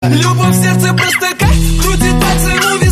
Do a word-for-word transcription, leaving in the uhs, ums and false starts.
Любовь в сердце просто кайф, крутит пальцы, муви.